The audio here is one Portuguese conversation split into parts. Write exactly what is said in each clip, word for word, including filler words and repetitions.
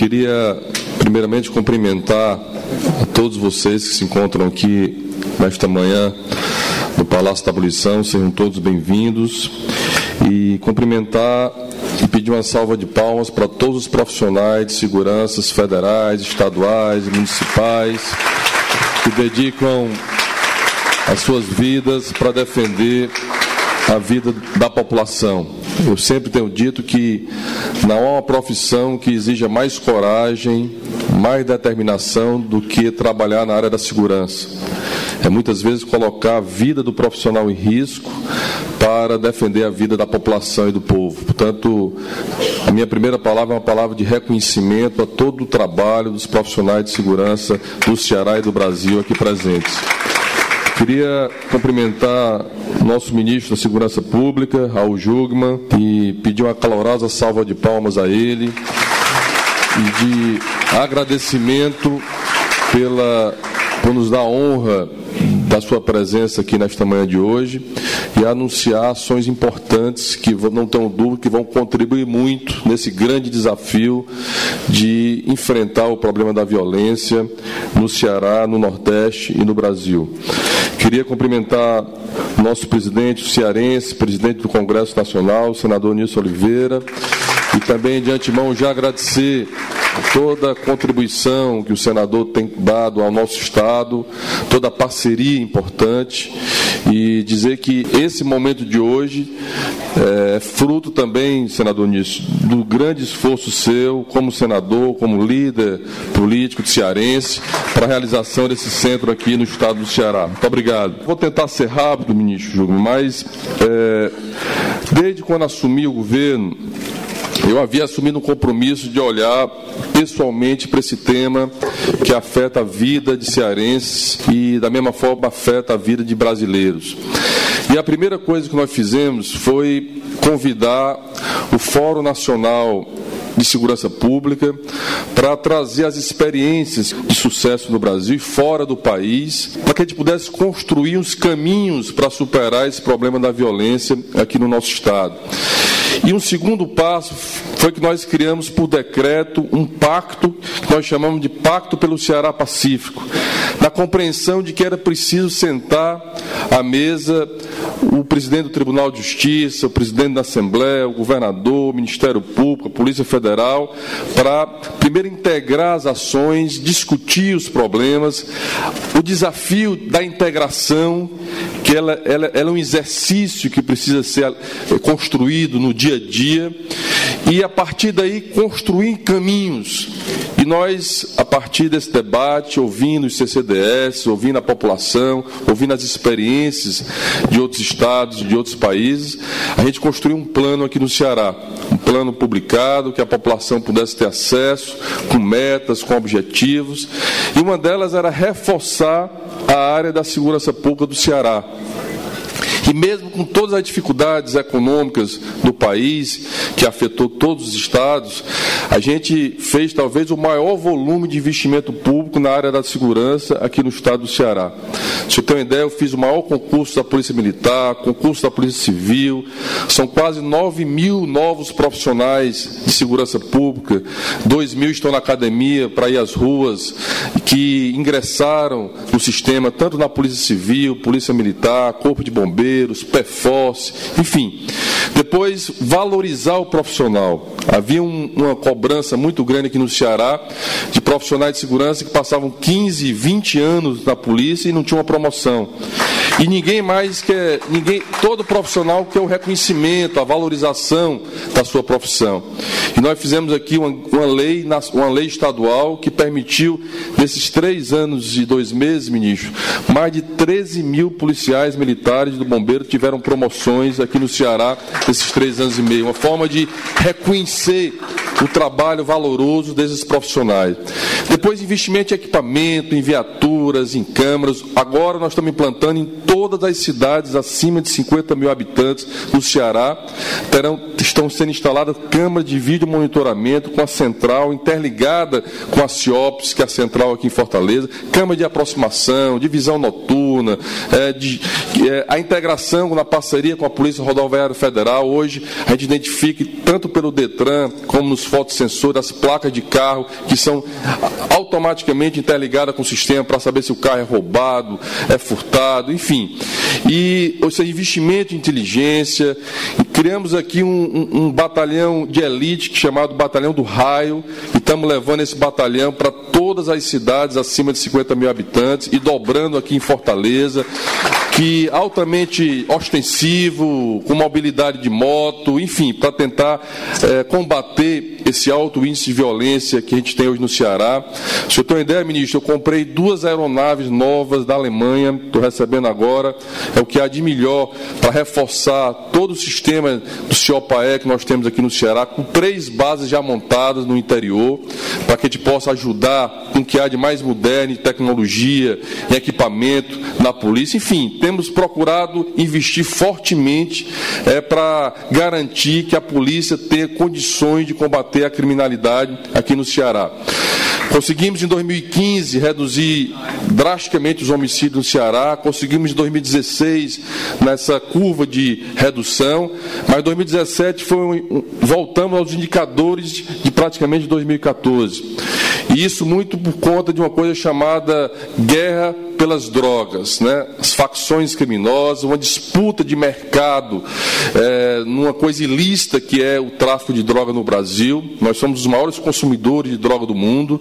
Queria, primeiramente, cumprimentar a todos vocês que se encontram aqui nesta manhã no Palácio da Abolição. Sejam todos bem-vindos. E cumprimentar e pedir uma salva de palmas para todos os profissionais de seguranças federais, estaduais e municipais que dedicam as suas vidas para defender a vida da população. Eu sempre tenho dito que não há uma profissão que exija mais coragem, mais determinação do que trabalhar na área da segurança. É muitas vezes colocar a vida do profissional em risco para defender a vida da população e do povo. Portanto, a minha primeira palavra é uma palavra de reconhecimento a todo o trabalho dos profissionais de segurança do Ceará e do Brasil aqui presentes. Queria cumprimentar o nosso ministro da Segurança Pública, Raul Jungmann, e pedir uma calorosa salva de palmas a ele e de agradecimento pela, por nos dar a honra da sua presença aqui nesta manhã de hoje e anunciar ações importantes que não tenho dúvida que vão contribuir muito nesse grande desafio de enfrentar o problema da violência no Ceará, no Nordeste e no Brasil. Queria cumprimentar o nosso presidente cearense, presidente do Congresso Nacional, o senador Nilson Oliveira, e também de antemão já agradecer toda a contribuição que o senador tem dado ao nosso Estado, toda a parceria importante, e dizer que esse momento de hoje é fruto também, senador Nilson, do grande esforço seu como senador, como líder político de cearense, para a realização desse centro aqui no estado do Ceará. Muito obrigado. Vou tentar ser rápido, ministro Jungmann, mas é, desde quando assumi o governo, eu havia assumido um compromisso de olhar pessoalmente para esse tema que afeta a vida de cearenses e, da mesma forma, afeta a vida de brasileiros. E a primeira coisa que nós fizemos foi convidar o Fórum Nacional de Segurança Pública para trazer as experiências de sucesso no Brasil e fora do país, para que a gente pudesse construir os caminhos para superar esse problema da violência aqui no nosso Estado. E um segundo passo foi que nós criamos por decreto um pacto, que nós chamamos de Pacto pelo Ceará Pacífico, na compreensão de que era preciso sentar à mesa o presidente do Tribunal de Justiça, o presidente da Assembleia, o governador, o Ministério Público, a Polícia Federal, para primeiro integrar as ações, discutir os problemas, o desafio da integração, que ela, ela, ela é um exercício que precisa ser construído no dia a dia, e a partir daí construir caminhos. E nós, a partir desse debate, ouvindo os C C D S, ouvindo a população, ouvindo as experiências de outros estados, de outros países, a gente construiu um plano aqui no Ceará, um plano publicado, que a população pudesse ter acesso, com metas, com objetivos, e uma delas era reforçar a área da segurança pública do Ceará. E mesmo com todas as dificuldades econômicas do país, que afetou todos os estados, a gente fez talvez o maior volume de investimento público na área da segurança aqui no estado do Ceará. Se eu tenho uma ideia, eu fiz o maior concurso da Polícia Militar, concurso da Polícia Civil, são quase nove mil novos profissionais de segurança pública, dois mil estão na academia para ir às ruas, que ingressaram no sistema, tanto na Polícia Civil, Polícia Militar, Corpo de Bombeiros, P F O S, enfim. Depois, valorizar o profissional. Havia um, uma cobrança muito grande aqui no Ceará de profissionais de segurança que passavam quinze, vinte anos na polícia e não tinham uma promoção. E ninguém mais quer, ninguém, todo profissional quer o reconhecimento, a valorização da sua profissão. E nós fizemos aqui uma, uma, lei, uma lei estadual que permitiu, nesses três anos e dois meses, ministro, mais de treze mil policiais militares do Bombeiro tiveram promoções aqui no Ceará nesses três anos e meio. Uma forma de reconhecer o trabalho valoroso desses profissionais. Depois, investimento em equipamento, em viaturas, em câmeras. Agora nós estamos implantando em todas as cidades acima de cinquenta mil habitantes do Ceará, terão, estão sendo instaladas câmeras de vídeo monitoramento com a central interligada com a CIOPS, que é a central aqui em Fortaleza, câmera de aproximação, de visão noturna, é, de, é, a integração na parceria com a Polícia Rodoviária Federal. Hoje a gente identifica, tanto pelo DETRAN como nos fotossensores, as placas de carro, que são automaticamente interligadas com o sistema para saber se o carro é roubado, é furtado, enfim. E, ou seja, investimento em inteligência. E criamos aqui um, um, um batalhão de elite chamado Batalhão do Raio, e estamos levando esse batalhão para todas as cidades acima de cinquenta mil habitantes e dobrando aqui em Fortaleza, que altamente ostensivo, com mobilidade de moto, enfim, para tentar é, combater esse alto índice de violência que a gente tem hoje no Ceará. Se eu tenho uma ideia, ministro, eu comprei duas aeronaves novas da Alemanha, estou recebendo agora, é o que há de melhor para reforçar todo o sistema do CIOPAE que nós temos aqui no Ceará, com três bases já montadas no interior, para que a gente possa ajudar com o que há de mais moderno em tecnologia, em equipamento, na polícia, enfim, temos procurado investir fortemente é, para garantir que a polícia tenha condições de combater a criminalidade aqui no Ceará. Conseguimos, em dois mil e quinze, reduzir drasticamente os homicídios no Ceará, conseguimos, em dois mil e dezesseis, nessa curva de redução, mas em dois mil e dezessete foi um, voltamos aos indicadores de praticamente dois mil e quatorze. E isso muito por conta de uma coisa chamada guerra pelas drogas, né? As facções criminosas, uma disputa de mercado, é, numa coisa ilícita que é o tráfico de droga no Brasil. Nós somos os maiores consumidores de droga do mundo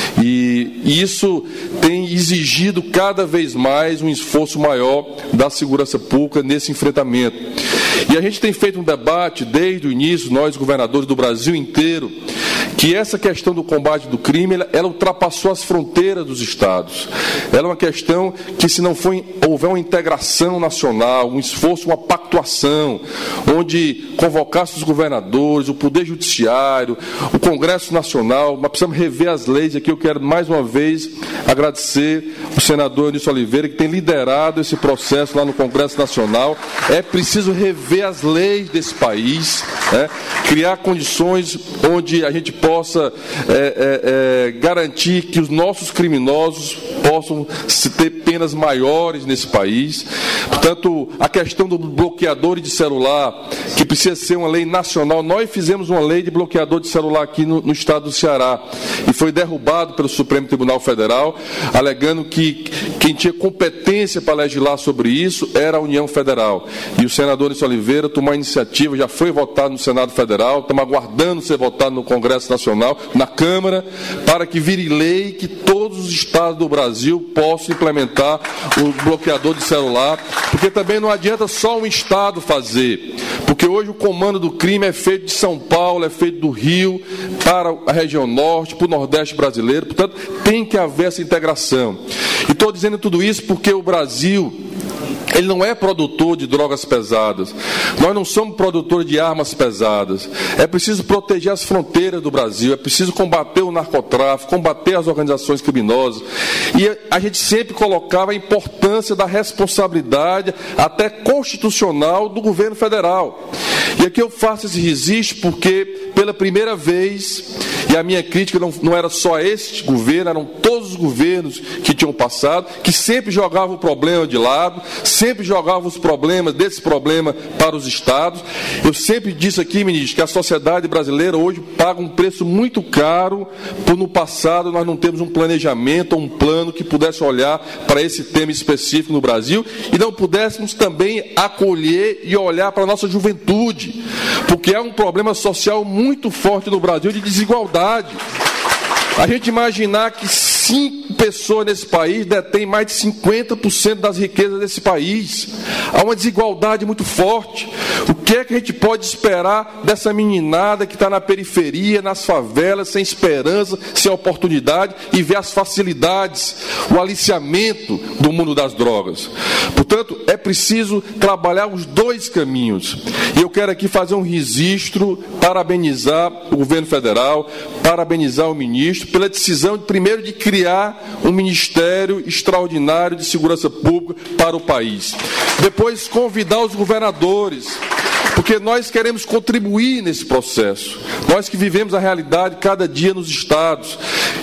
e isso tem exigido cada vez mais um esforço maior da segurança pública nesse enfrentamento. E a gente tem feito um debate desde o início, nós governadores do Brasil inteiro, que essa questão do combate do crime, ela, ela ultrapassou as fronteiras dos estados. Ela é uma questão que, se não for, houver uma integração nacional, um esforço, uma pactuação, onde convocasse os governadores, o Poder Judiciário, o Congresso Nacional, nós precisamos rever as leis. Aqui eu quero, mais uma vez, agradecer o senador Eunício Oliveira, que tem liderado esse processo lá no Congresso Nacional. É preciso rever as leis desse país, né? Criar condições onde a gente possa é, é, é, garantir que os nossos criminosos possam se ter penas maiores nesse país. Portanto, a questão do bloqueador de celular, que precisa ser uma lei nacional, nós fizemos uma lei de bloqueador de celular aqui no, no estado do Ceará e foi derrubado pelo Supremo Tribunal Federal, alegando que quem tinha competência para legislar sobre isso era a União Federal. E o senador Eunício Oliveira tomou a iniciativa, já foi votado no Senado Federal, estamos aguardando ser votado no Congresso Nacional, na Câmara, para que vire lei que todos os estados do Brasil possam implementar o bloqueador de celular, porque também não adianta só um estado fazer, porque hoje o comando do crime é feito de São Paulo, é feito do Rio, para a região norte, para o Nordeste brasileiro, portanto, tem que haver essa integração. E estou dizendo tudo isso porque o Brasil, ele não é produtor de drogas pesadas. Nós não somos produtores de armas pesadas. É preciso proteger as fronteiras do Brasil, é preciso combater o narcotráfico, combater as organizações criminosas. E a gente sempre colocava a importância da responsabilidade, até constitucional, do governo federal. E aqui eu faço esse registro porque, pela primeira vez, e a minha crítica não, não era só este governo, eram todos os governos que tinham passado, que sempre jogavam o problema de lado, sempre jogavam os problemas, desse problema, para os estados. Eu sempre disse aqui, ministro, que a sociedade brasileira hoje paga um preço muito caro por, no passado, nós não temos um planejamento ou um plano que pudesse olhar para esse tema específico no Brasil e não pudéssemos também acolher e olhar para a nossa juventude, porque é um problema social muito forte no Brasil de desigualdade. A gente imaginar que cinco pessoas nesse país detêm mais de cinquenta por cento das riquezas desse país. Há uma desigualdade muito forte. O que é que a gente pode esperar dessa meninada que está na periferia, nas favelas, sem esperança, sem oportunidade, e ver as facilidades, o aliciamento do mundo das drogas? Portanto, é preciso trabalhar os dois caminhos. E eu quero aqui fazer um registro, parabenizar o governo federal, parabenizar o ministro pela decisão, primeiro, de criar um Ministério Extraordinário de Segurança Pública para o país. Depois, convidar os governadores, porque nós queremos contribuir nesse processo. Nós que vivemos a realidade cada dia nos estados.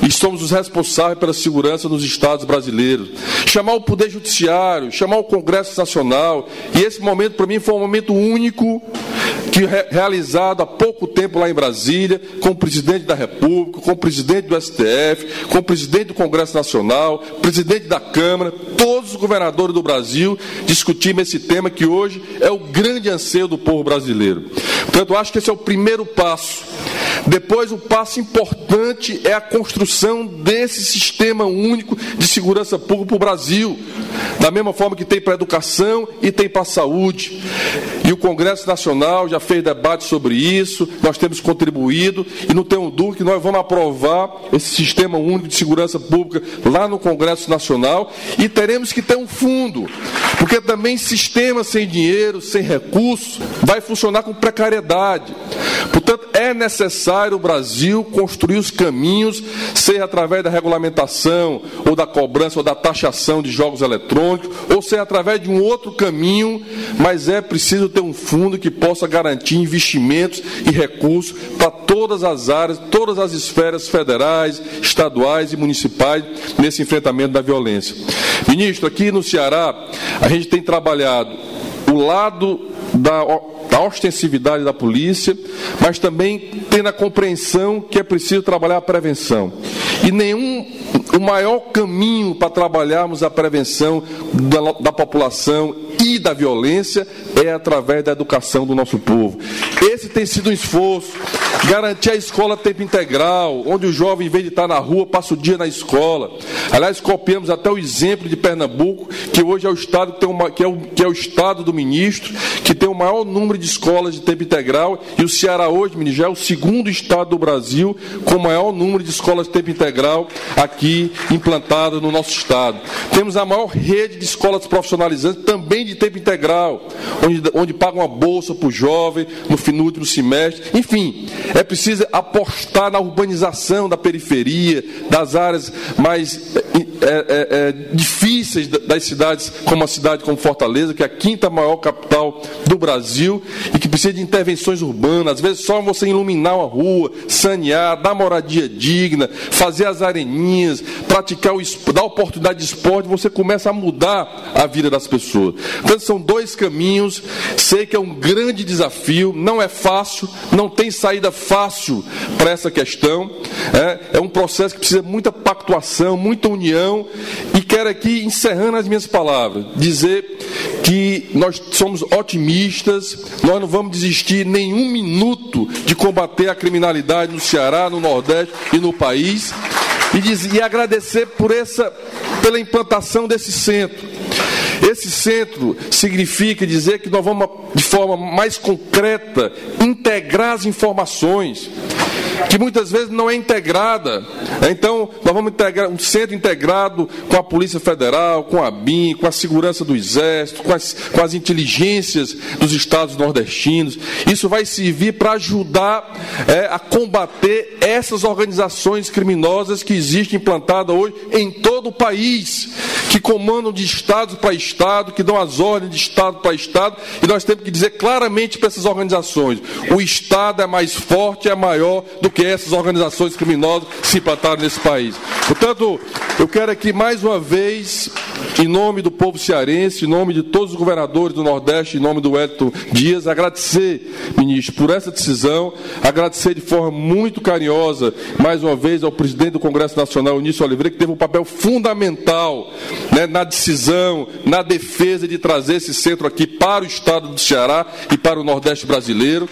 e somos os responsáveis pela segurança nos estados brasileiros. Chamar o Poder Judiciário, chamar o Congresso Nacional, e esse momento para mim foi um momento único, que realizado há pouco tempo lá em Brasília, com o presidente da República, com o presidente do S T F, com o presidente do Congresso Nacional, presidente da Câmara, todos os governadores do Brasil, discutimos esse tema que hoje é o grande anseio do povo brasileiro. Portanto, eu acho que esse é o primeiro passo. Depois, o passo importante é a construção desse sistema único de segurança pública para o Brasil, da mesma forma que tem para a educação e tem para a saúde. E o Congresso Nacional já fez debate sobre isso, nós temos contribuído, e não tenho dúvida que nós vamos aprovar esse sistema único de segurança pública lá no Congresso Nacional, e teremos que ter um fundo, porque também sistema sem dinheiro, sem recursos, vai funcionar com precariedade. Portanto, é necessário o Brasil construir os caminhos, seja através da regulamentação, ou da cobrança, ou da taxação de jogos eletrônicos, ou seja através de um outro caminho, mas é preciso ter um fundo que possa garantir investimentos e recursos para todas as áreas, todas as esferas federais, estaduais e municipais nesse enfrentamento da violência. Ministro, aqui no Ceará, a gente tem trabalhado o lado da, da ostensividade da polícia, mas também tendo a compreensão que é preciso trabalhar a prevenção. E nenhum, o maior caminho para trabalharmos a prevenção da, da população e da violência é através da educação do nosso povo. Esse tem sido um esforço, garantir a escola a tempo integral, onde o jovem, em vez de estar na rua, passa o dia na escola. Aliás, copiamos até o exemplo de Pernambuco, que hoje é o estado que, tem uma, que, é o, que é o estado do ministro, que tem o maior número de escolas de tempo integral, e o Ceará hoje, ministro, já é o segundo estado do Brasil com o maior número de escolas de tempo integral aqui implantadas no nosso estado. Temos a maior rede de escolas profissionalizantes, também de tempo integral, onde, onde pagam uma bolsa para o jovem no, no último semestre. Enfim, é preciso apostar na urbanização da periferia, das áreas mais é, é, é, difíceis das cidades, como a cidade como Fortaleza, que é a quinta maior capital do Brasil, e que precisa de intervenções urbanas. Às vezes só você iluminar uma rua, sanear, dar moradia digna, fazer as areninhas, praticar o dar oportunidade de esporte, você começa a mudar a vida das pessoas. Então são dois caminhos, sei que é um grande desafio, não é fácil, não tem saída fácil para essa questão, é, é um processo que precisa de muita pactuação, muita união, e quero aqui, encerrando as minhas palavras, dizer que nós somos otimistas, nós não vamos desistir nenhum minuto de combater a criminalidade no Ceará, no Nordeste e no país, e, diz, e agradecer por essa, pela implantação desse centro. Esse centro significa dizer que nós vamos, de forma mais concreta, integrar as informações, que muitas vezes não é integrada. Então, nós vamos integrar um centro integrado com a Polícia Federal, com a B I M, com a segurança do Exército, com as, com as inteligências dos estados nordestinos. Isso vai servir para ajudar é, a combater essas organizações criminosas que existem implantadas hoje em todo o país, que comandam de estado para estado, que dão as ordens de estado para estado, e nós temos que dizer claramente para essas organizações: o Estado é mais forte, é maior do que essas organizações criminosas que se implantaram nesse país. Portanto, eu quero aqui mais uma vez, em nome do povo cearense, em nome de todos os governadores do Nordeste, em nome do Wellington Dias, agradecer, ministro, por essa decisão, agradecer de forma muito carinhosa, mais uma vez, ao presidente do Congresso Nacional, Eunício Oliveira, que teve um papel fundamental, né, na decisão, na defesa de trazer esse centro aqui para o estado do Ceará e para o Nordeste brasileiro.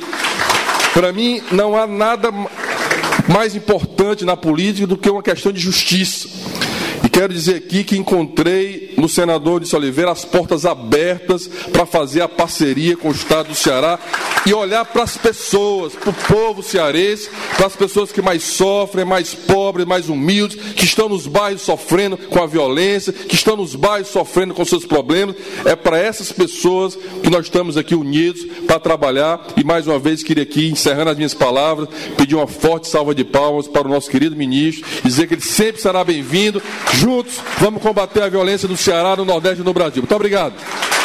Para mim, não há nada mais importante na política do que uma questão de justiça. E quero dizer aqui que encontrei no senador Eunício Oliveira as portas abertas para fazer a parceria com o estado do Ceará e olhar para as pessoas, para o povo cearense, para as pessoas que mais sofrem, mais pobres, mais humildes, que estão nos bairros sofrendo com a violência, que estão nos bairros sofrendo com seus problemas. É para essas pessoas que nós estamos aqui unidos para trabalhar. E mais uma vez queria aqui, encerrando as minhas palavras, pedir uma forte salva de palmas para o nosso querido ministro, dizer que ele sempre será bem-vindo. Juntos, vamos combater a violência no Ceará, no Nordeste e no Brasil. Muito obrigado.